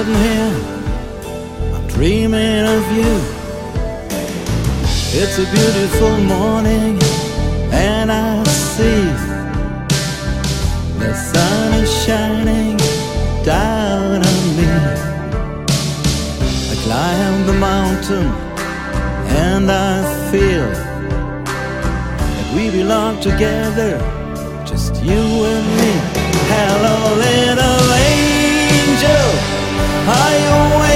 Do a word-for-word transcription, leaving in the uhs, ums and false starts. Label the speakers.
Speaker 1: sitting here, I'm dreaming of you. It's a beautiful morning, and I see the sun is shining down on me. I climb the mountain, and I feel that we belong together, just you and me. Hello, little angel, are you